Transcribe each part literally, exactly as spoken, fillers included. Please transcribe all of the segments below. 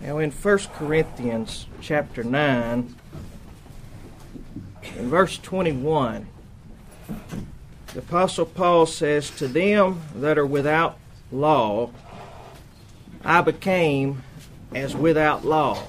Now in First Corinthians chapter nine, in verse twenty-one, the Apostle Paul says, "To them that are without law, I became as without law."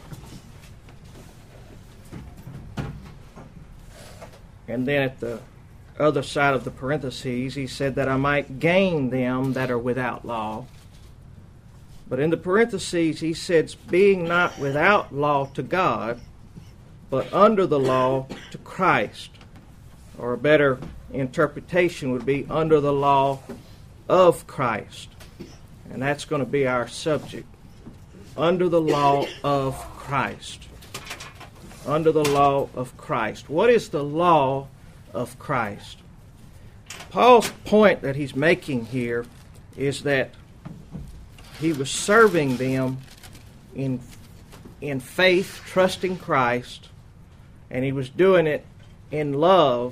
And then at the other side of the parentheses, he said that I might gain them that are without law. But in the parentheses, he says, being not without law to God, but under the law to Christ. Or a better interpretation would be under the law of Christ. And that's going to be our subject. Under the law of Christ. Under the law of Christ. What is the law of Christ? Paul's point that he's making here is that he was serving them in, in faith, trusting Christ, and he was doing it in love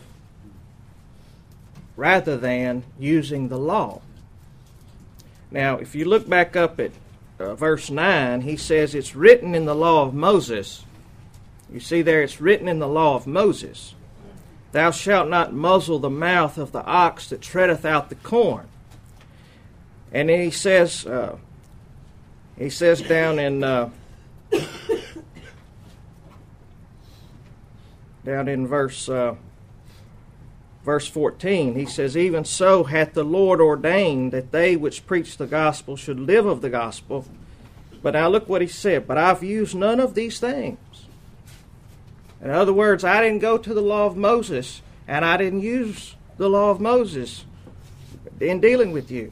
rather than using the law. Now, if you look back up at uh, verse nine, he says it's written in the law of Moses. You see there, it's written in the law of Moses. Thou shalt not muzzle the mouth of the ox that treadeth out the corn. And then he says, uh, he says down in uh, down in verse uh, verse fourteen, he says, even so hath the Lord ordained that they which preach the gospel should live of the gospel. But now look what he said, but I've used none of these things. In other words, I didn't go to the law of Moses, and I didn't use the law of Moses in dealing with you.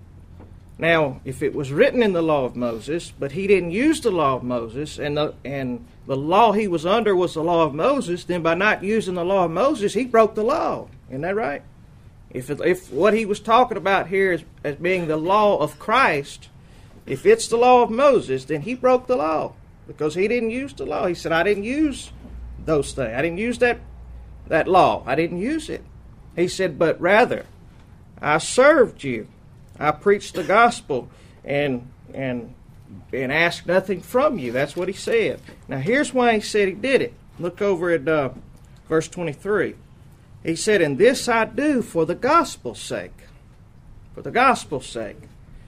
Now, if it was written in the law of Moses, but he didn't use the law of Moses, and the, and the law he was under was the law of Moses, then by not using the law of Moses, he broke the law. Isn't that right? If, it, if what he was talking about here is as being the law of Christ, if it's the law of Moses, then he broke the law because he didn't use the law. He said, I didn't use those things. I didn't use that that law. I didn't use it. He said, but rather, I served you. I preached the gospel and and and asked nothing from you. That's what he said. Now here's why he said he did it. Look over at uh, verse twenty-three. He said, and this I do for the gospel's sake. For the gospel's sake.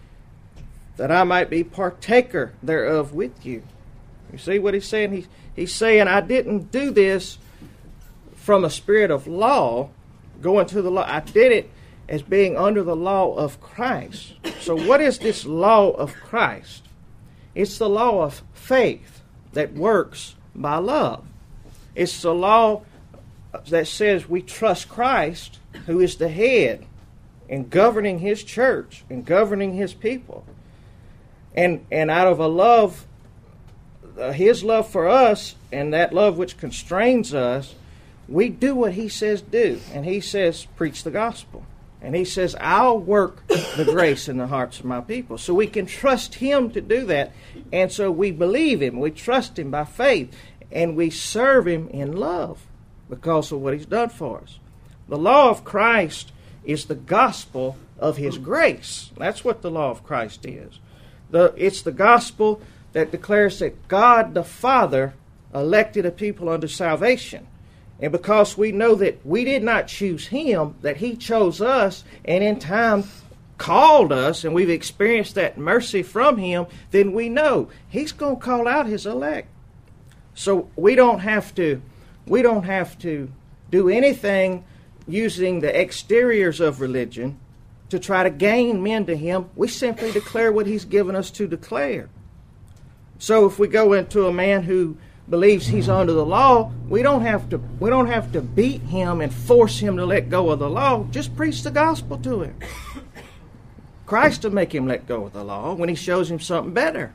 That I might be partaker thereof with you. You see what he's saying? He, he's saying, I didn't do this from a spirit of law, going to the law. I did it as being under the law of Christ. So what is this law of Christ? It's the law of faith that works by love. It's the law that says we trust Christ, who is the head, in governing his church and governing his people. And, and out of a love, uh, his love for us, and that love which constrains us, we do what he says do. And he says, preach the gospel. And he says, I'll work the grace in the hearts of my people. So we can trust him to do that. And so we believe him. We trust him by faith. And we serve him in love because of what he's done for us. The law of Christ is the gospel of his grace. That's what the law of Christ is. The, it's the gospel that declares that God the Father elected a people unto salvation. And because we know that we did not choose him, that he chose us, and in time called us, and we've experienced that mercy from him, then we know he's going to call out his elect. So we don't have to, we don't have to do anything using the exteriors of religion to try to gain men to him. We simply declare what he's given us to declare. So if we go into a man who believes he's under the law, we don't have to we don't have to beat him and force him to let go of the law. Just preach the gospel to him. Christ will make him let go of the law when he shows him something better.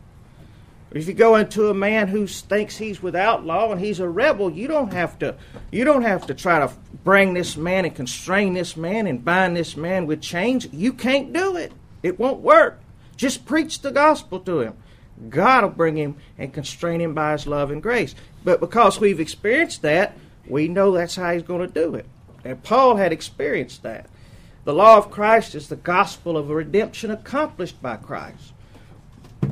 If you go into a man who thinks he's without law and he's a rebel, you don't have to you don't have to try to bring this man and constrain this man and bind this man with chains. You can't do it. It won't work. Just preach the gospel to him. God will bring him and constrain him by his love and grace. But because we've experienced that, we know that's how he's going to do it. And Paul had experienced that. The law of Christ is the gospel of a redemption accomplished by Christ.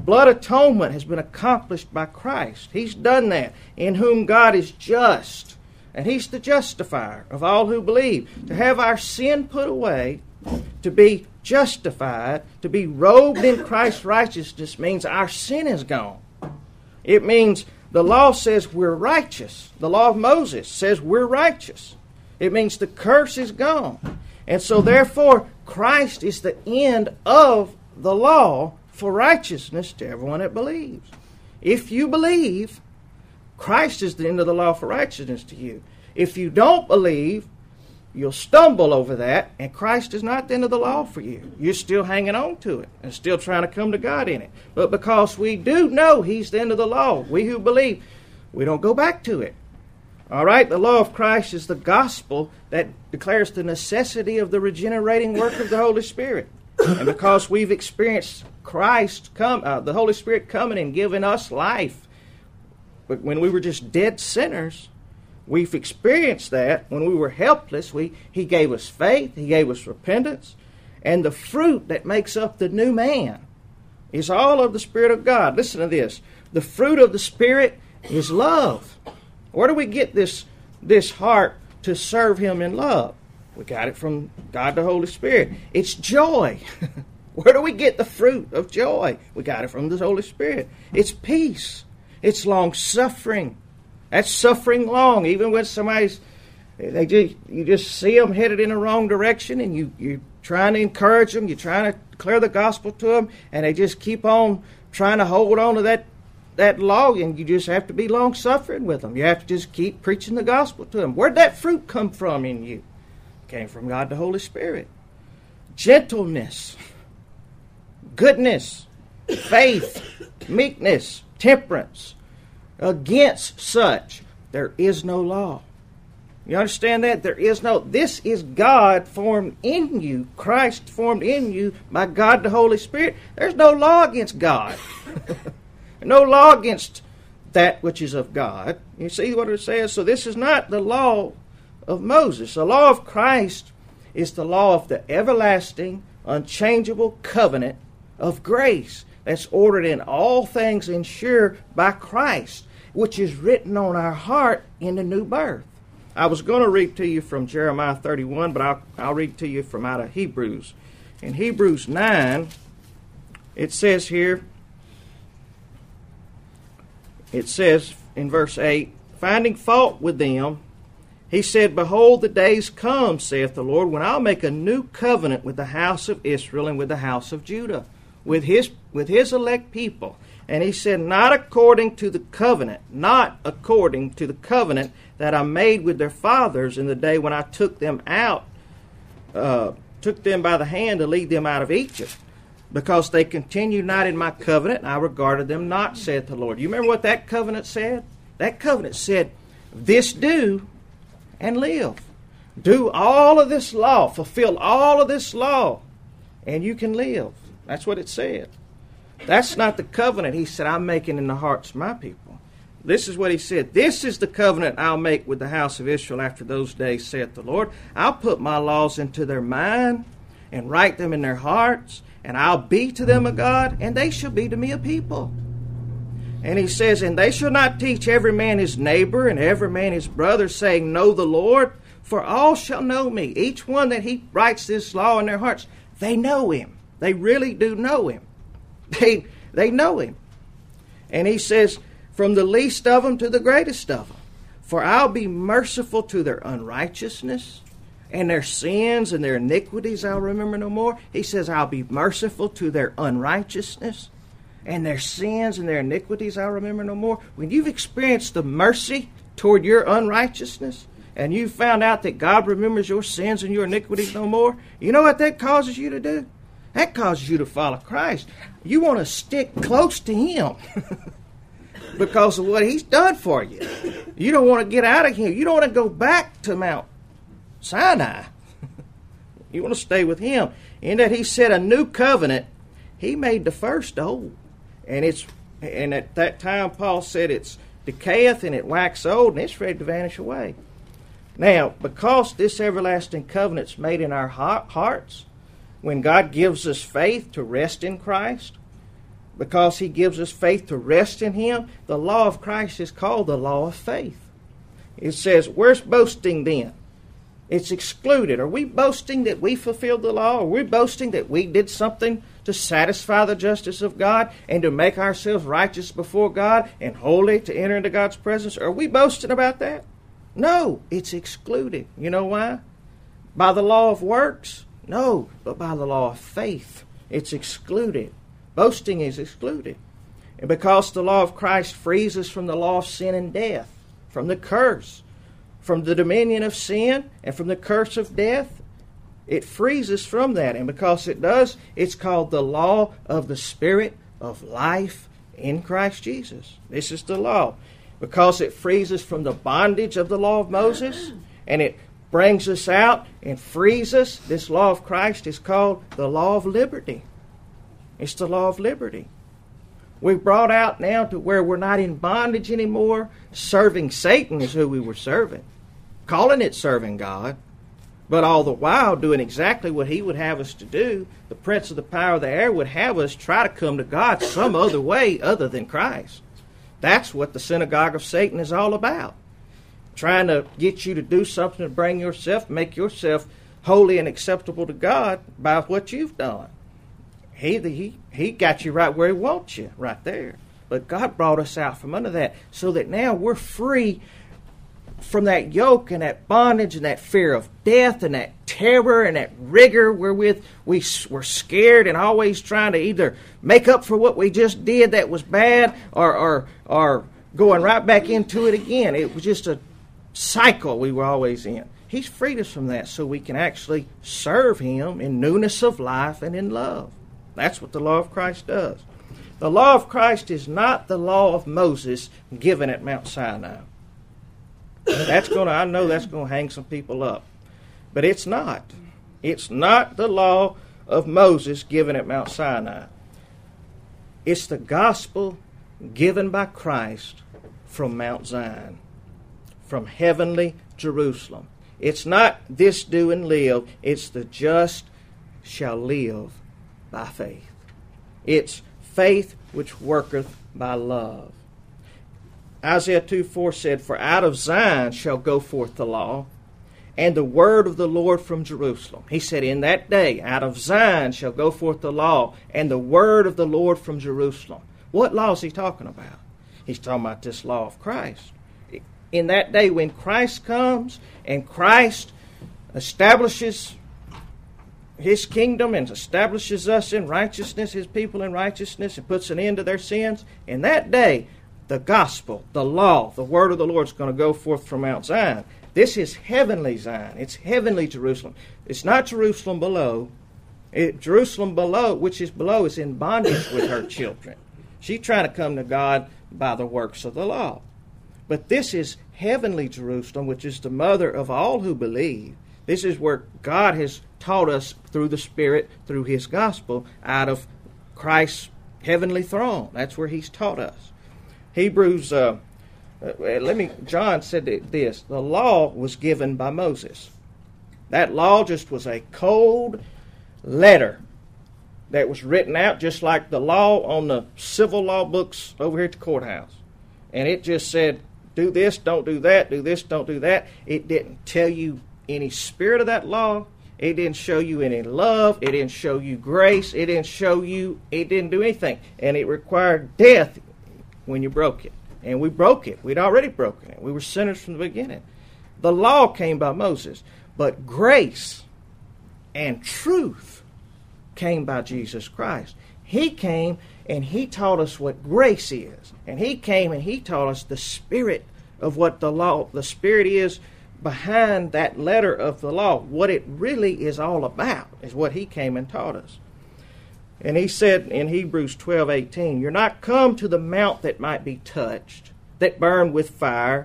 blood atonement has been accomplished by Christ. He's done that, in whom God is just, and He's the justifier of all who believe. To have our sin put away, to be justified, to be robed in Christ's righteousness means our sin is gone. It means the law says we're righteous. The law of Moses says we're righteous. It means the curse is gone. And so therefore, Christ is the end of the law for righteousness to everyone that believes. If you believe, Christ is the end of the law for righteousness to you. If you don't believe, you'll stumble over that, and Christ is not the end of the law for you. You're still hanging on to it and still trying to come to God in it. But because we do know He's the end of the law, we who believe, we don't go back to it. All right? The law of Christ is the gospel that declares the necessity of the regenerating work of the Holy Spirit. And because we've experienced Christ, come, uh, the Holy Spirit coming and giving us life, but when we were just dead sinners, we've experienced that. When we were helpless, we, He gave us faith, He gave us repentance, and the fruit that makes up the new man is all of the Spirit of God. Listen to this. The fruit of the Spirit is love. Where do we get this, this heart to serve Him in love? We got it from God the Holy Spirit. It's joy. Where do we get the fruit of joy? We got it from the Holy Spirit. It's peace. It's long-suffering. That's suffering long, even when somebody's, they just, you just see them headed in the wrong direction, and you, you're trying to encourage them, you're trying to declare the gospel to them, and they just keep on trying to hold on to that, that law, and you just have to be long-suffering with them. You have to just keep preaching the gospel to them. Where'd that fruit come from in you? It came from God the Holy Spirit. Gentleness, goodness, faith, meekness, temperance. Against such, there is no law. You understand that? There is no, this is God formed in you, Christ formed in you by God the Holy Spirit. There's no law against God. No law against that which is of God. You see what it says? So this is not the law of Moses. The law of Christ is the law of the everlasting, unchangeable covenant of grace that's ordered in all things and sure by Christ, which is written on our heart in the new birth. I was going to read to you from Jeremiah thirty-one, but I'll, I'll read to you from out of Hebrews. In Hebrews nine, it says here, it says in verse eight, finding fault with them, he said, behold, the days come, saith the Lord, when I'll make a new covenant with the house of Israel and with the house of Judah, with his, with his elect people. And he said, not according to the covenant, not according to the covenant that I made with their fathers in the day when I took them out, uh, took them by the hand to lead them out of Egypt, because they continued not in my covenant, and I regarded them not, saith the Lord. You remember what that covenant said? That covenant said, this do and live. Do all of this law, fulfill all of this law, and you can live. That's what it said. That's not the covenant he said, I'm making in the hearts of my people. This is what he said. This is the covenant I'll make with the house of Israel after those days, saith the Lord. I'll put my laws into their mind and write them in their hearts, and I'll be to them a God, and they shall be to me a people. And he says, and they shall not teach every man his neighbor and every man his brother, saying, know the Lord, for all shall know me. Each one that he writes this law in their hearts, they know him. They really do know him. They, they know him. And he says, from the least of them to the greatest of them. For I'll be merciful to their unrighteousness, and their sins and their iniquities I'll remember no more. He says, I'll be merciful to their unrighteousness, and their sins and their iniquities I'll remember no more. When you've experienced the mercy toward your unrighteousness, and you've found out that God remembers your sins and your iniquities no more, you know what that causes you to do? That causes you to follow Christ. You want to stick close to Him because of what He's done for you. You don't want to get out of Him. You don't want to go back to Mount Sinai. You want to stay with Him. In that He said a new covenant, He made the first old. And it's and at that time Paul said it's decayeth and it waxeth old and it's ready to vanish away. Now, because this everlasting covenant's made in our hearts, when God gives us faith to rest in Christ, because he gives us faith to rest in him. The law of Christ is called the law of faith. It says, where's boasting then? It's excluded. Are we boasting that we fulfilled the law? Are we boasting that we did something to satisfy the justice of God and to make ourselves righteous before God and holy to enter into God's presence? Are we boasting about that? No, it's excluded. You know why? By the law of works? No, but by the law of faith. It's excluded. Boasting is excluded. And because the law of Christ frees us from the law of sin and death, from the curse, from the dominion of sin, and from the curse of death, it frees us from that. And because it does, it's called the law of the Spirit of life in Christ Jesus. This is the law. Because it frees us from the bondage of the law of Moses, and it brings us out and frees us, this law of Christ is called the law of liberty. It's the law of liberty. We're brought out now to where we're not in bondage anymore. Serving Satan is who we were serving. Calling it serving God. But all the while doing exactly what he would have us to do. The prince of the power of the air would have us try to come to God some other way other than Christ. That's what the synagogue of Satan is all about. Trying to get you to do something to bring yourself, make yourself holy and acceptable to God by what you've done. He, he, he got you right where he wants you, right there. But God brought us out from under that so that now we're free from that yoke and that bondage and that fear of death and that terror and that rigor wherewith we were scared and always trying to either make up for what we just did that was bad or, or, or going right back into it again. It was just a cycle we were always in. He's freed us from that so we can actually serve him in newness of life and in love. That's what the law of Christ does. The law of Christ is not the law of Moses given at Mount Sinai. That's going to, I know that's going to hang some people up. But it's not. It's not the law of Moses given at Mount Sinai. It's the gospel given by Christ from Mount Zion, from heavenly Jerusalem. It's not this do and live. It's the just shall live by faith. It's faith which worketh by love. Isaiah two four said, for out of Zion shall go forth the law, and the word of the Lord from Jerusalem. He said, in that day, out of Zion shall go forth the law, and the word of the Lord from Jerusalem. What law is he talking about? He's talking about this law of Christ. In that day when Christ comes, and Christ establishes his kingdom and establishes us in righteousness, his people in righteousness, and puts an end to their sins, in that day, the gospel, the law, the word of the Lord is going to go forth from Mount Zion. This is heavenly Zion. It's heavenly Jerusalem. It's not Jerusalem below. It, Jerusalem below, which is below, is in bondage with her children. She's trying to come to God by the works of the law. But this is heavenly Jerusalem, which is the mother of all who believe. This is where God has taught us through the Spirit, through his gospel, out of Christ's heavenly throne. That's where he's taught us. Hebrews, uh, uh, let me, John said this, the law was given by Moses. That law just was a cold letter that was written out just like the law on the civil law books over here at the courthouse. And it just said, do this, don't do that, do this, don't do that. It didn't tell you any spirit of that law. It didn't show you any love. It didn't show you grace. It didn't show you, it didn't do anything. And it required death when you broke it. And we broke it. We'd already broken it. We were sinners from the beginning. The law came by Moses. But grace and truth came by Jesus Christ. He came and he taught us what grace is. And he came and he taught us the spirit of what the law, the spirit is behind that letter of the law. What it really is all about is what he came and taught us. And he said in Hebrews twelve eighteen, you're not come to the mount that might be touched, that burned with fire,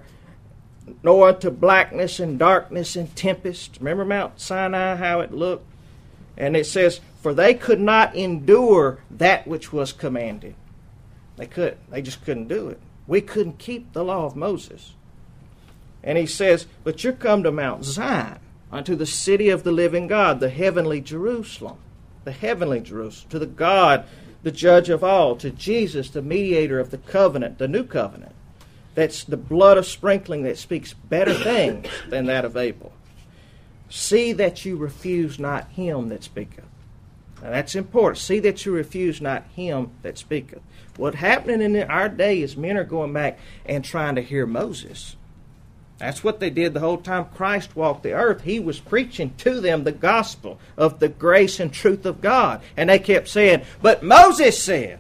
nor unto blackness and darkness and tempest. Remember Mount Sinai, how it looked? And it says, for they could not endure that which was commanded. They couldn't. They just couldn't do it. We couldn't keep the law of Moses. And he says, but you're come to Mount Zion, unto the city of the living God, the heavenly Jerusalem. The heavenly Jerusalem, to the God the judge of all, to Jesus, the mediator of the covenant, the new covenant. That's the blood of sprinkling that speaks better things than that of Abel. See that you refuse not him that speaketh. Now that's important. See that you refuse not him that speaketh. What's happening in our day is men are going back and trying to hear Moses. That's what they did the whole time Christ walked the earth. He was preaching to them the gospel of the grace and truth of God. And they kept saying, but Moses said.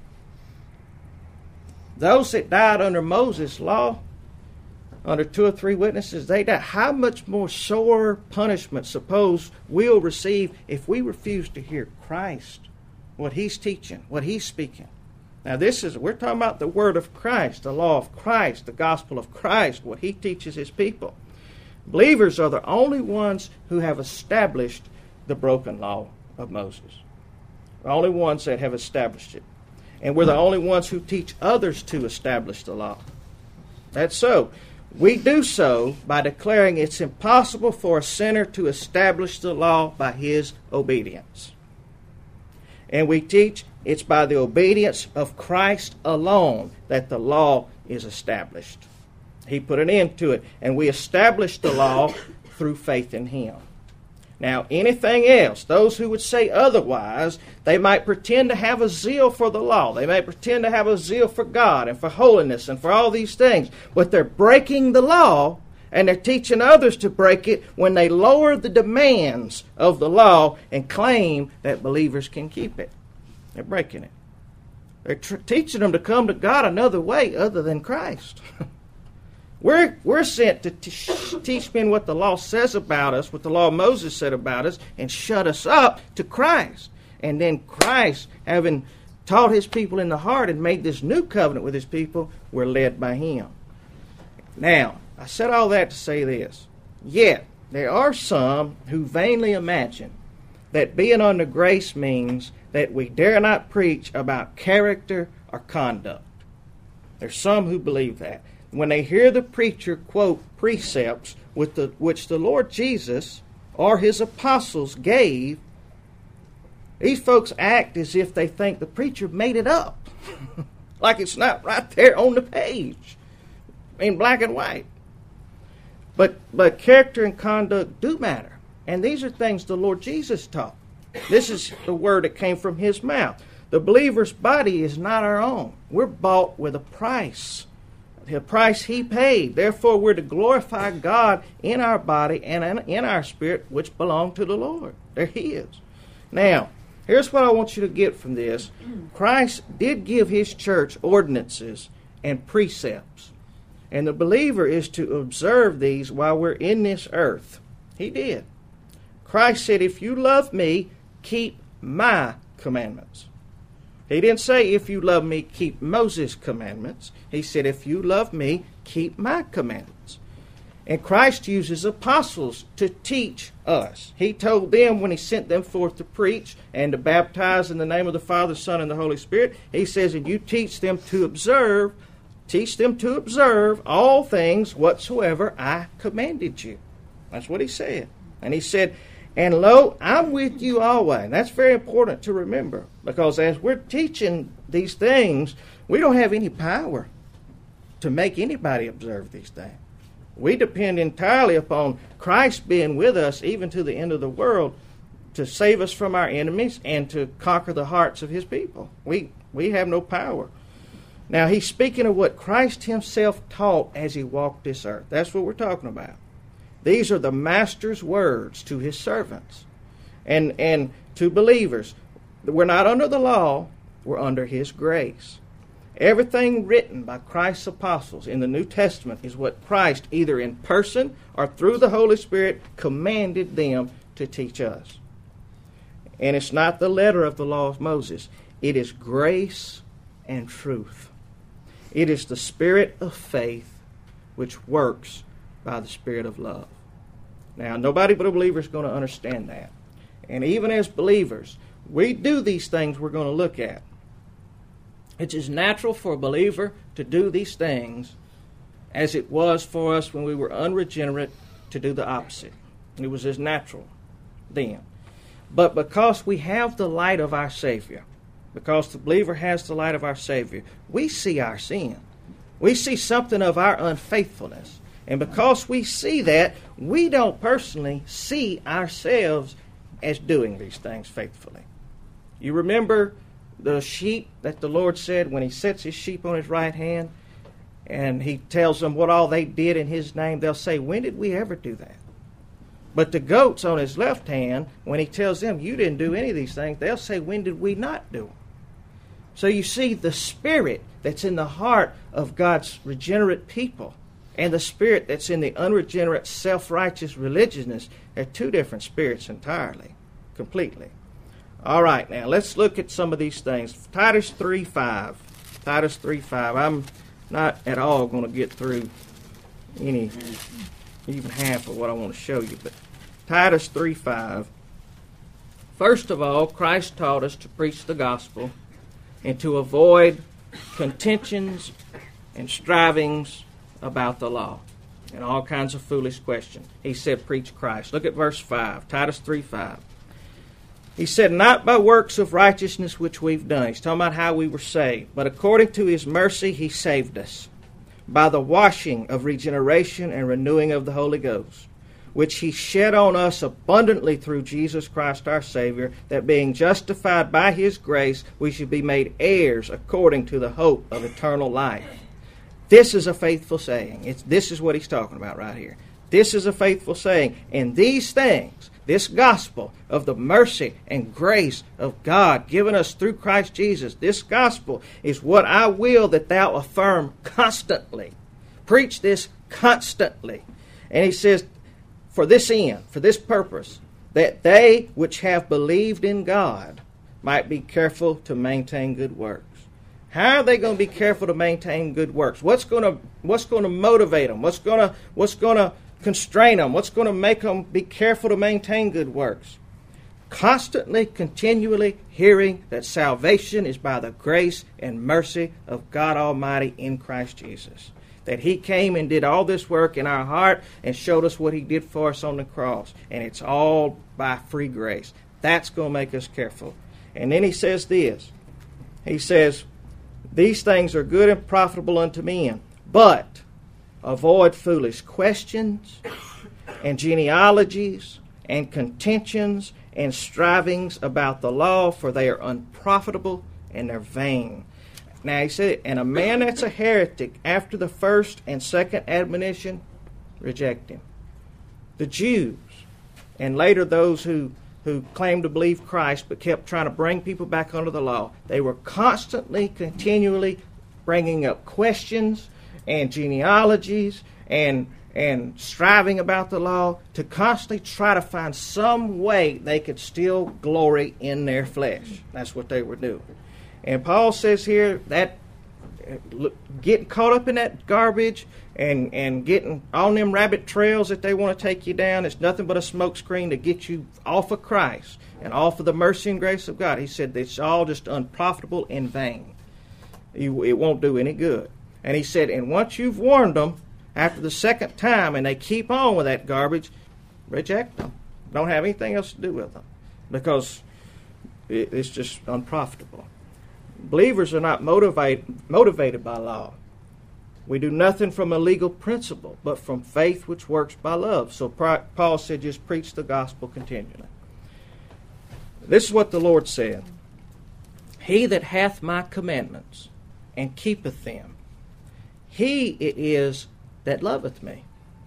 Those that died under Moses' law, under two or three witnesses, they died. How much more sore punishment, suppose, we'll receive if we refuse to hear Christ, what he's teaching, what he's speaking. Now this is, we're talking about the word of Christ, the law of Christ, the gospel of Christ, what he teaches his people. Believers are the only ones who have established the broken law of Moses. The only ones that have established it. And we're the only ones who teach others to establish the law. That's so. We do so by declaring it's impossible for a sinner to establish the law by his obedience. And we teach it's by the obedience of Christ alone that the law is established. He put an end to it, and we establish the law through faith in him. Now, anything else, those who would say otherwise, they might pretend to have a zeal for the law. They might pretend to have a zeal for God and for holiness and for all these things. But they're breaking the law, and they're teaching others to break it when they lower the demands of the law and claim that believers can keep it. They're breaking it. They're tr- teaching them to come to God another way other than Christ. We're, we're sent to t- teach men what the law says about us, what the law of Moses said about us, and shut us up to Christ. And then Christ, having taught his people in the heart and made this new covenant with his people, we're led by him. Now, I said all that to say this. Yet, there are some who vainly imagine that being under grace means that we dare not preach about character or conduct. There's some who believe that. When they hear the preacher quote precepts with the, which the Lord Jesus or his apostles gave, these folks act as if they think the preacher made it up. Like it's not right there on the page in black and white. But, but character and conduct do matter. And these are things the Lord Jesus taught. This is the word that came from his mouth. The believer's body is not our own. We're bought with a price. The price he paid. Therefore, we're to glorify God in our body and in our spirit, which belong to the Lord. There he is. Now, here's what I want you to get from this. Christ did give his church ordinances and precepts. And the believer is to observe these while we're in this earth. He did. Christ said, if you love me, keep my commandments. He didn't say, if you love me, keep Moses' commandments. He said, if you love me, keep my commandments. And Christ uses apostles to teach us. He told them when he sent them forth to preach and to baptize in the name of the Father, Son, and the Holy Spirit, he says, and you teach them to observe, teach them to observe all things whatsoever I commanded you. That's what he said. And he said, and lo, I'm with you always. And that's very important to remember, because as we're teaching these things, we don't have any power to make anybody observe these things. We depend entirely upon Christ being with us even to the end of the world to save us from our enemies and to conquer the hearts of his people. We, we have no power. Now, he's speaking of what Christ himself taught as he walked this earth. That's what we're talking about. These are the master's words to his servants and, and to believers. We're not under the law, we're under his grace. Everything written by Christ's apostles in the New Testament is what Christ, either in person or through the Holy Spirit, commanded them to teach us. And it's not the letter of the law of Moses. It is grace and truth. It is the spirit of faith which works by the spirit of love. Now, nobody but a believer is going to understand that. And even as believers, we do these things we're going to look at. It is natural for a believer to do these things as it was for us when we were unregenerate to do the opposite. It was as natural then. But because we have the light of our Savior, because the believer has the light of our Savior, we see our sin. We see something of our unfaithfulness. And because we see that, we don't personally see ourselves as doing these things faithfully. You remember the sheep that the Lord said when He sets His sheep on His right hand and He tells them what all they did in His name, they'll say, when did we ever do that? But the goats on His left hand, when He tells them, you didn't do any of these things, they'll say, when did we not do them? So you see the spirit that's in the heart of God's regenerate people and the spirit that's in the unregenerate, self-righteous religiousness are two different spirits entirely, completely. All right, now let's look at some of these things. Titus three five. Titus three five. I'm not at all going to get through any, even half of what I want to show you, but Titus three five. First of all, Christ taught us to preach the gospel and to avoid contentions and strivings about the law and all kinds of foolish questions. He said, preach Christ. Look at verse five, Titus three five. He said, not by works of righteousness which we've done. He's talking about how we were saved. But according to His mercy, He saved us by the washing of regeneration and renewing of the Holy Ghost, which He shed on us abundantly through Jesus Christ our Savior, that being justified by His grace, we should be made heirs according to the hope of eternal life. This is a faithful saying. It's, this is what he's talking about right here. This is a faithful saying. And these things, this gospel of the mercy and grace of God given us through Christ Jesus, this gospel is what I will that thou affirm constantly. Preach this constantly. And he says, for this end, for this purpose, that they which have believed in God might be careful to maintain good works. How are they going to be careful to maintain good works? What's going to what's going to motivate them? What's going to what's going to constrain them? What's going to make them be careful to maintain good works? Constantly, continually hearing that salvation is by the grace and mercy of God Almighty in Christ Jesus. That He came and did all this work in our heart and showed us what He did for us on the cross. And it's all by free grace. That's going to make us careful. And then he says this. He says, these things are good and profitable unto men, but avoid foolish questions and genealogies and contentions and strivings about the law, for they are unprofitable and they're vain. Now he said, and a man that's a heretic after the first and second admonition, reject him. The Jews, and later those who, who claimed to believe Christ but kept trying to bring people back under the law, they were constantly, continually bringing up questions and genealogies and and striving about the law to constantly try to find some way they could still glory in their flesh. That's what they were doing. And Paul says here that getting caught up in that garbage and, and getting on them rabbit trails that they want to take you down is nothing but a smokescreen to get you off of Christ and off of the mercy and grace of God. He said it's all just unprofitable and vain. It won't do any good. And he said, and once you've warned them, after the second time, and they keep on with that garbage, reject them. Don't have anything else to do with them because it's just unprofitable. Believers are not motivate, motivated by law. We do nothing from a legal principle, but from faith which works by love. So Paul said, just preach the gospel continually. This is what the Lord said. He that hath my commandments and keepeth them, he it is that loveth me.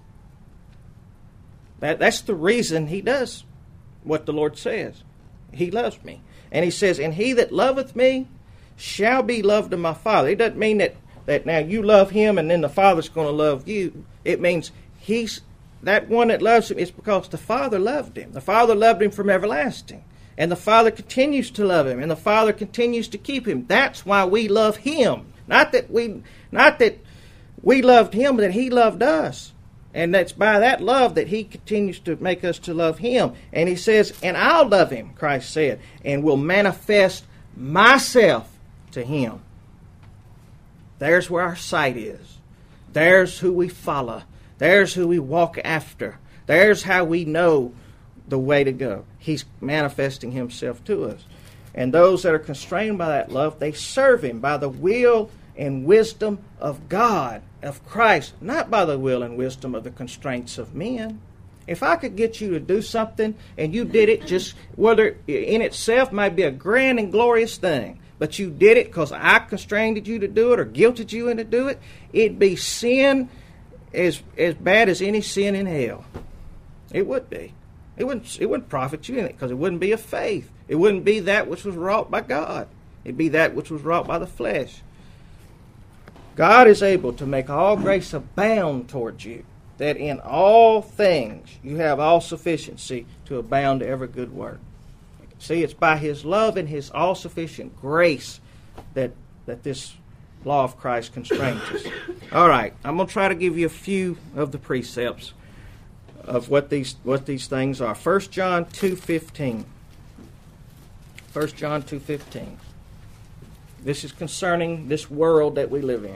That, that's the reason he does what the Lord says. He loves me. And he says, and he that loveth me shall be loved of my Father. It doesn't mean that, that now you love him and then the Father's going to love you. It means he's that one that loves him is because the Father loved him. The Father loved him from everlasting. And the Father continues to love him. And the Father continues to keep him. That's why we love him. Not that we, not that we loved him, but that he loved us. And that's by that love that he continues to make us to love him. And he says, and I'll love him, Christ said, and will manifest myself to him. There's where our sight is. There's who we follow. There's who we walk after. There's how we know the way to go. He's manifesting himself to us. And those that are constrained by that love, they serve Him by the will and wisdom of God, of Christ, not by the will and wisdom of the constraints of men. If I could get you to do something and you did it, just whether in itself might be a grand and glorious thing, but you did it because I constrained you to do it or guilted you into do it, it'd be sin as as bad as any sin in hell. It would be. It wouldn't. It wouldn't profit you in it because it wouldn't be of faith. It wouldn't be that which was wrought by God. It'd be that which was wrought by the flesh. God is able to make all grace abound towards you, that in all things you have all sufficiency to abound to every good work. See, it's by His love and His all-sufficient grace that that this law of Christ constrains us. All right, I'm going to try to give you a few of the precepts of what these what these things are. First John two fifteen. First John two fifteen. This is concerning this world that we live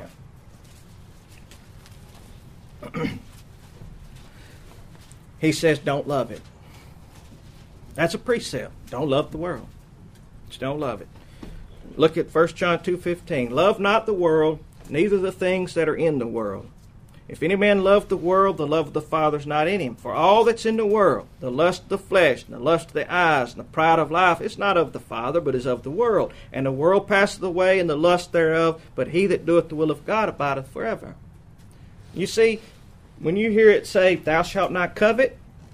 in. He says, don't love it. That's a precept. Don't love the world. Just don't love it. Look at First John two fifteen. Love not the world, neither the things that are in the world. If any man love the world, the love of the Father is not in him. For all that's in the world, the lust of the flesh, and the lust of the eyes, and the pride of life, is not of the Father, but is of the world. And the world passeth away, and the lust thereof, but he that doeth the will of God abideth forever. You see, when you hear it say, thou shalt not covet,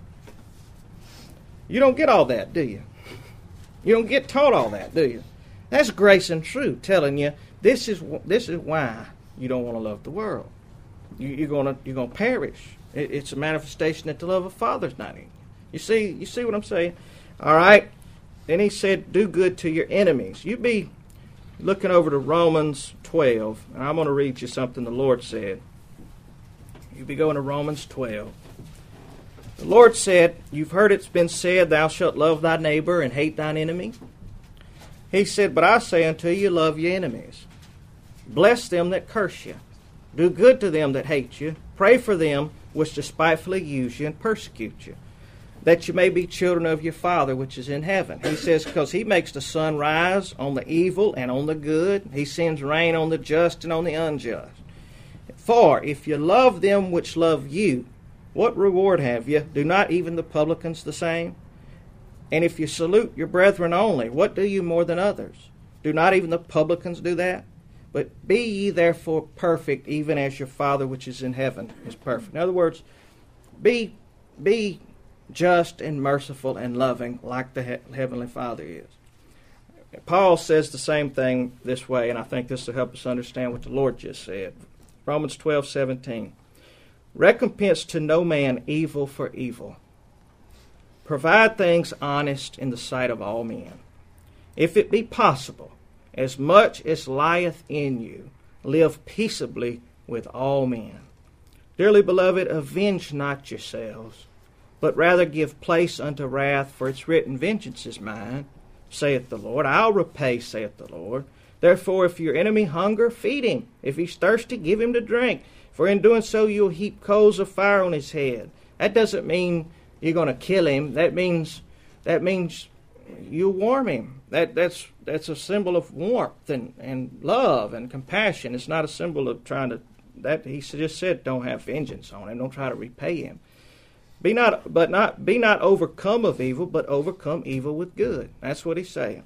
you don't get all that, do you? You don't get taught all that, do you? That's grace and truth telling you this is this is why you don't want to love the world. You, you're gonna you're gonna perish. It, it's a manifestation that the love of the Father's not in you. You see, you see what I'm saying? All right. Then he said, "Do good to your enemies." You be looking over to Romans twelve, and I'm going to read you something the Lord said. You be going to Romans twelve. The Lord said, "You've heard it's been said, Thou shalt love thy neighbor and hate thine enemy." He said, "But I say unto you, love your enemies. Bless them that curse you. Do good to them that hate you. Pray for them which despitefully use you and persecute you, that you may be children of your Father which is in heaven." He says, because He makes the sun rise on the evil and on the good. He sends rain on the just and on the unjust. For if you love them which love you, what reward have you? Do not even the publicans the same? And if you salute your brethren only, what do you more than others? Do not even the publicans do that? But be ye therefore perfect, even as your Father which is in heaven is perfect. In other words, be be just and merciful and loving like the he- Heavenly Father is. Paul says the same thing this way, and I think this will help us understand what the Lord just said. Romans twelve seventeen. Recompense to no man evil for evil. Provide things honest in the sight of all men. If it be possible, as much as lieth in you, live peaceably with all men. Dearly beloved, avenge not yourselves, but rather give place unto wrath, for it's written, Vengeance is mine, saith the Lord. I'll repay, saith the Lord. Therefore, if your enemy hunger, feed him. If he's thirsty, give him to drink. For in doing so, you'll heap coals of fire on his head. That doesn't mean you're going to kill him. That means that means you warm him. That that's that's a symbol of warmth and, and love and compassion. It's not a symbol of trying to. That he just said, don't have vengeance on him. Don't try to repay him. Be not, but not be not overcome of evil, but overcome evil with good. That's what he's saying.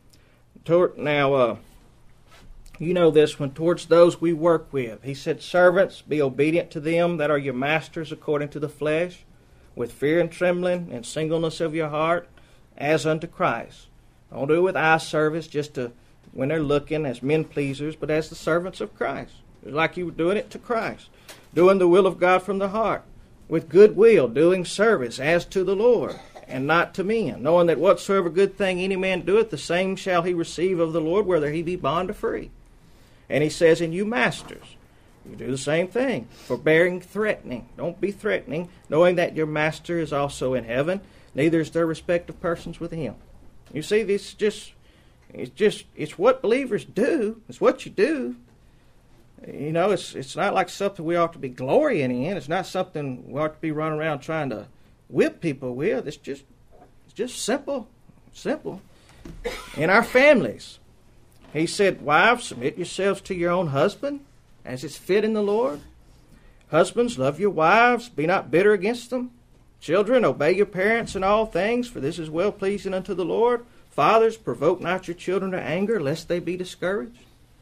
Now, uh, you know this one, towards those we work with. He said, servants, be obedient to them that are your masters according to the flesh, with fear and trembling and singleness of your heart, as unto Christ. Don't do it with eye service, just to when they're looking as men pleasers, but as the servants of Christ. It's like you were doing it to Christ. Doing the will of God from the heart, with good will, doing service as to the Lord, and not to men, knowing that whatsoever good thing any man doeth, the same shall he receive of the Lord, whether he be bond or free. And he says, and you masters, you do the same thing, forbearing threatening. Don't be threatening, knowing that your master is also in heaven, neither is there respect of persons with him. You see, this just it's just it's what believers do. It's what you do. You know, it's it's not like something we ought to be glorying in. It's not something we ought to be running around trying to whip people with. It's just it's just simple, simple. In our families, he said, wives, submit yourselves to your own husband, as is fit in the Lord. Husbands, love your wives, be not bitter against them. Children, obey your parents in all things, for this is well-pleasing unto the Lord. Fathers, provoke not your children to anger, lest they be discouraged.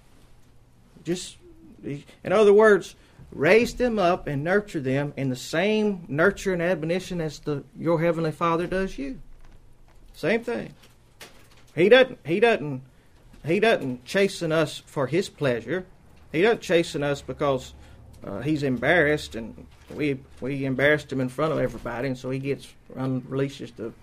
Just, in other words, raise them up and nurture them in the same nurture and admonition as the, your Heavenly Father does you. Same thing. He doesn't, he doesn't, he doesn't chasten us for his pleasure. He doesn't chasten us because uh, he's embarrassed and we we embarrassed him in front of everybody, and so he gets unleashes the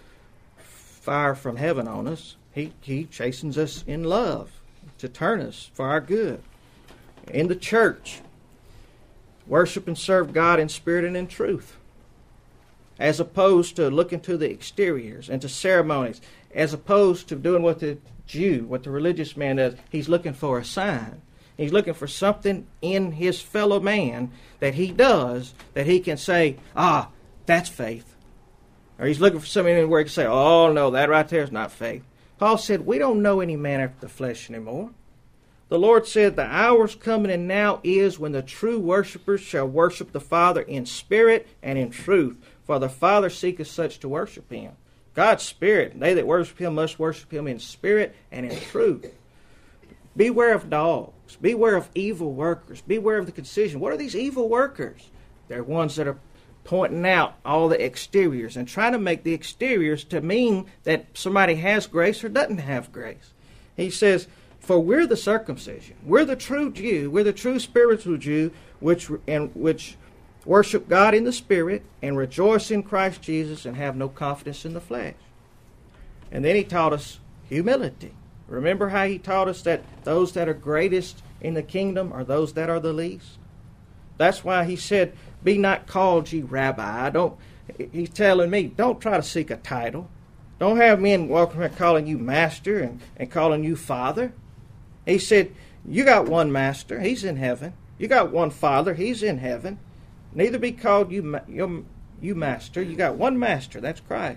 fire from heaven on us. He he chastens us in love to turn us for our good. In the church, worship and serve God in spirit and in truth, as opposed to looking to the exteriors and to ceremonies, as opposed to doing what the Jew, what the religious man does. He's looking for a sign. He's looking for something in his fellow man that he does that he can say, ah, that's faith. Or he's looking for something where he can say, oh, no, that right there is not faith. Paul said, we don't know any man after the flesh anymore. The Lord said, the hour's coming and now is when the true worshipers shall worship the Father in spirit and in truth. For the Father seeketh such to worship him. God's spirit. They that worship him must worship him in spirit and in truth. Beware of dogs. Beware of evil workers. Beware of the concision. What are these evil workers? They're ones that are pointing out all the exteriors and trying to make the exteriors to mean that somebody has grace or doesn't have grace. He says, for we're the circumcision. We're the true Jew. We're the true spiritual Jew, which and which worship God in the Spirit and rejoice in Christ Jesus and have no confidence in the flesh. And then he taught us humility. Remember how he taught us that those that are greatest in the kingdom are those that are the least? That's why he said, be not called ye rabbi. Don't, he's telling me, don't try to seek a title. Don't have men walking around calling you master and, and calling you father. He said, you got one master, he's in heaven. You got one father, he's in heaven. Neither be called you, you, you master. You got one master, that's Christ.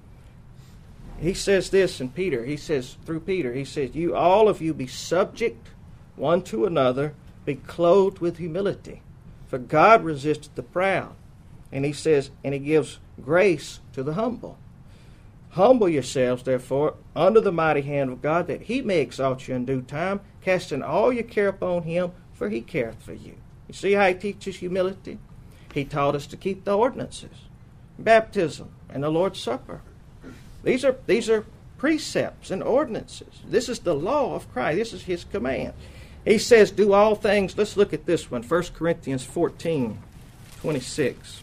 He says this in Peter. He says, through Peter, he says, you all of you be subject one to another, be clothed with humility. For God resisteth the proud. And he says, and he gives grace to the humble. Humble yourselves, therefore, under the mighty hand of God, that he may exalt you in due time, casting all your care upon him, for he careth for you. You see how he teaches humility? He taught us to keep the ordinances, baptism, and the Lord's Supper. These are these are precepts and ordinances. This is the law of Christ. This is his command. He says, do all things. Let's look at this one, First Corinthians fourteen, twenty-six.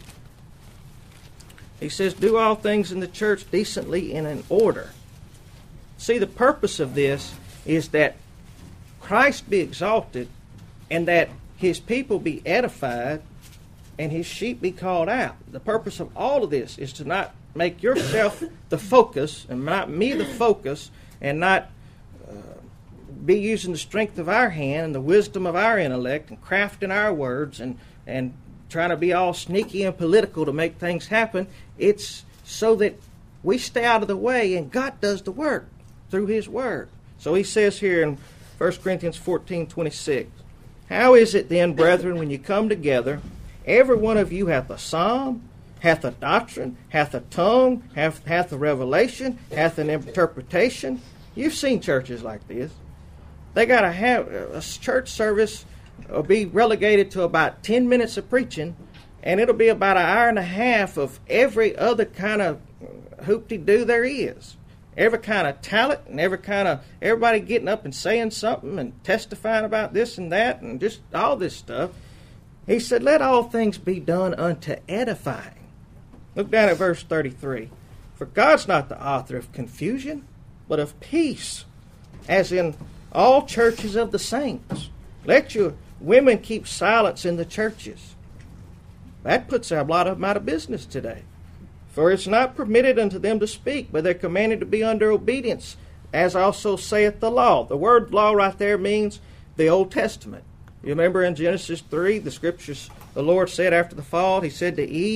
He says, do all things in the church decently and in order. See, the purpose of this is that Christ be exalted and that his people be edified and his sheep be called out. The purpose of all of this is to not make yourself the focus and not me the focus and not uh, be using the strength of our hand and the wisdom of our intellect and crafting our words and, and trying to be all sneaky and political to make things happen. It's so that we stay out of the way and God does the work through his word. So he says here in First Corinthians fourteen, twenty-six, how is it then, brethren, when you come together, every one of you hath a psalm, hath a doctrine, hath a tongue, hath, hath a revelation, hath an interpretation? You've seen churches like this. They got to have a church service will be relegated to about ten minutes of preaching, and it'll be about an hour and a half of every other kind of hoop-de-doo there is. Every kind of talent and every kind of everybody getting up and saying something and testifying about this and that and just all this stuff. He said, let all things be done unto edifying. Look down at verse thirty-three. For God's not the author of confusion, but of peace, as in all churches of the saints. Let your women keep silence in the churches. That puts a lot of them out of business today. For it's not permitted unto them to speak, but they're commanded to be under obedience, as also saith the law. The word law right there means the Old Testament. You remember in Genesis three, the scriptures, the Lord said after the fall, he said to Eve,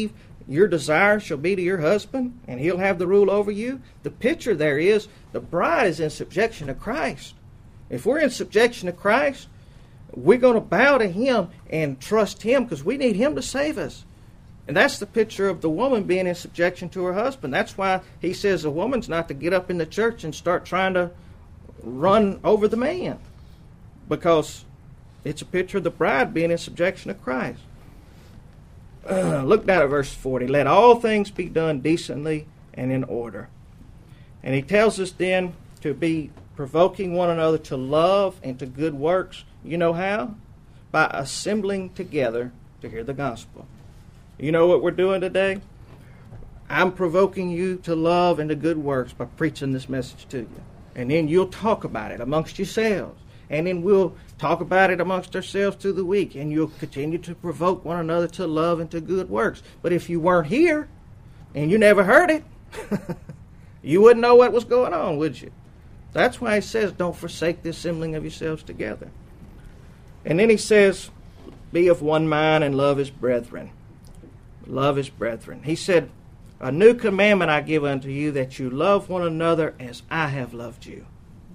your desire shall be to your husband, and he'll have the rule over you. The picture there is the bride is in subjection to Christ. If we're in subjection to Christ, we're going to bow to him and trust him because we need him to save us. And that's the picture of the woman being in subjection to her husband. That's why he says a woman's not to get up in the church and start trying to run over the man, because it's a picture of the bride being in subjection to Christ. Uh, look down at verse forty. Let all things be done decently and in order. And he tells us then to be provoking one another to love and to good works. You know how? By assembling together to hear the gospel. You know what we're doing today? I'm provoking you to love and to good works by preaching this message to you. And then you'll talk about it amongst yourselves. And then we'll talk about it amongst ourselves through the week. And you'll continue to provoke one another to love and to good works. But if you weren't here and you never heard it, you wouldn't know what was going on, would you? That's why he says, don't forsake the assembling of yourselves together. And then he says, be of one mind and love his brethren. Love his brethren. He said, a new commandment I give unto you, that you love one another as I have loved you,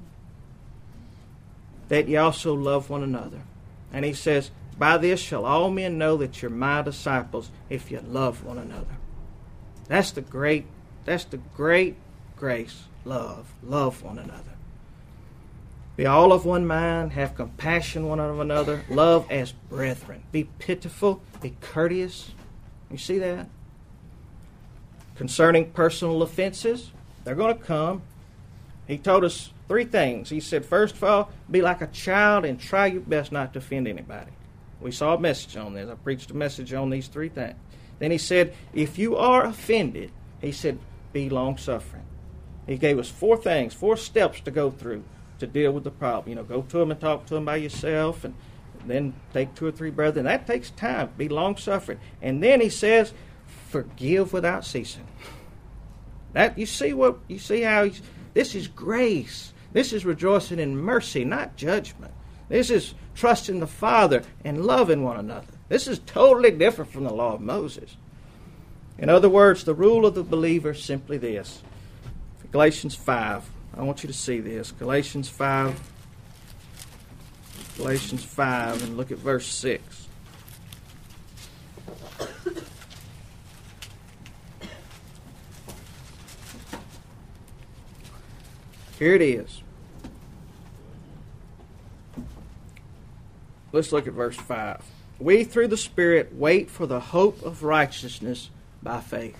that ye also love one another. And he says, by this shall all men know that you're my disciples, if you love one another. That's the great, that's the great grace. Love. Love one another. Be all of one mind, have compassion one of another, love as brethren. Be pitiful, be courteous. You see that? Concerning personal offenses, they're going to come. He told us three things. He said, first of all, be like a child and try your best not to offend anybody. We saw a message on this. I preached a message on these three things. Then he said, if you are offended, he said, be long-suffering. He gave us four things, four steps to go through to deal with the problem. You know, go to him and talk to him by yourself, and then take two or three brethren. That takes time. Be long-suffering. And then he says, forgive without ceasing. That you see what you see how he's, this is grace. This is rejoicing in mercy, not judgment. This is trusting the Father and loving one another. This is totally different from the law of Moses. In other words, the rule of the believer is simply this. Galatians five. I want you to see this. Galatians five. Galatians five, and look at verse six. Here it is. Let's look at verse five. We, through the Spirit, wait for the hope of righteousness by faith.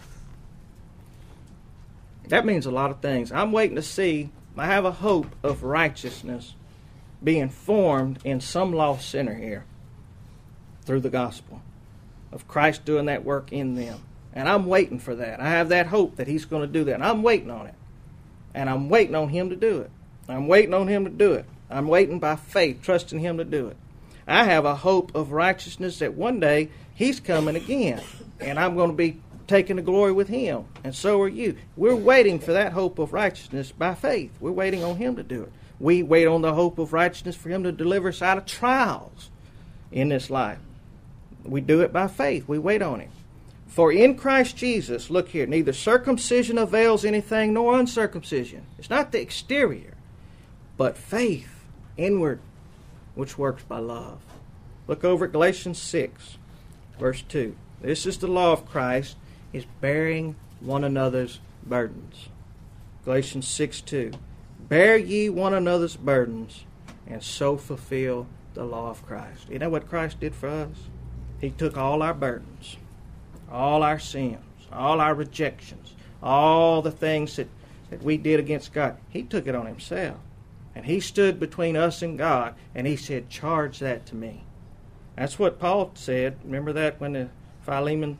That means a lot of things. I'm waiting to see, I have a hope of righteousness being formed in some lost sinner here through the gospel, of Christ doing that work in them. And I'm waiting for that. I have that hope that he's going to do that. And I'm waiting on it. And I'm waiting on him to do it. I'm waiting on him to do it. I'm waiting by faith, trusting him to do it. I have a hope of righteousness that one day he's coming again. And I'm going to be taking the glory with him. And so are you. We're waiting for that hope of righteousness by faith. We're waiting on him to do it. We wait on the hope of righteousness for him to deliver us out of trials in this life. We do it by faith. We wait on him. For in Christ Jesus, look here, neither circumcision avails anything nor uncircumcision. It's not the exterior, but faith, inward, which works by love. Look over at Galatians six, verse two. This is the law of Christ, is bearing one another's burdens. Galatians six two. Bear ye one another's burdens, and so fulfill the law of Christ. You know what Christ did for us? He took all our burdens, all our sins, all our rejections, all the things that, that we did against God. He took it on himself. And he stood between us and God, and he said, charge that to me. That's what Paul said. Remember that when the Philemon,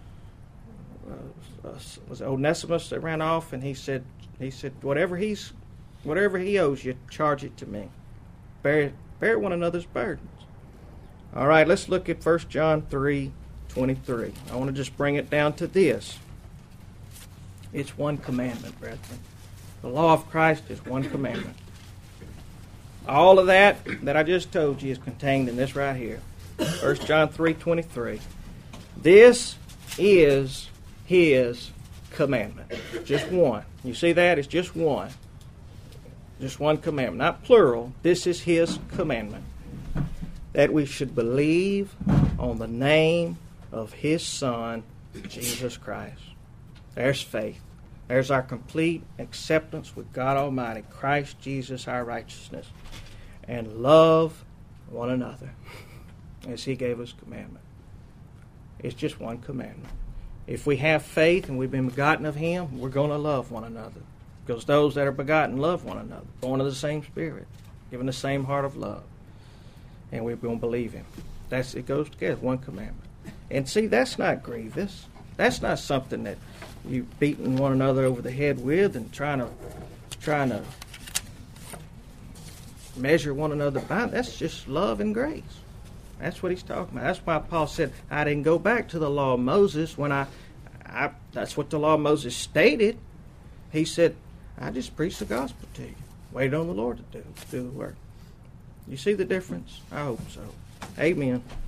uh, was Onesimus that ran off, and he said, he said, whatever he's, whatever he owes you, charge it to me. Bear, bear one another's burdens. All right, let's look at First John three twenty-three. I want to just bring it down to this. It's one commandment, brethren. The law of Christ is one commandment. All of that that I just told you is contained in this right here. First John three twenty-three. This is His commandment. Just one. You see that? It's just one. Just one commandment. Not plural. This is His commandment. That we should believe on the name of His Son, Jesus Christ. There's faith. There's our complete acceptance with God Almighty, Christ Jesus our righteousness. And love one another as He gave us commandment. It's just one commandment. If we have faith and we've been begotten of Him, we're going to love one another. Because those that are begotten love one another, born of the same Spirit, given the same heart of love. And we're going to believe Him. That's it goes together, one commandment. And see, that's not grievous. That's not something that you're beating one another over the head with and trying to trying to measure one another by. That's just love and grace. That's what he's talking about. That's why Paul said, I didn't go back to the law of Moses when I, I that's what the law of Moses stated. He said, I just preached the gospel to you. Wait on the Lord to do, do the work. You see the difference? I hope so. Amen.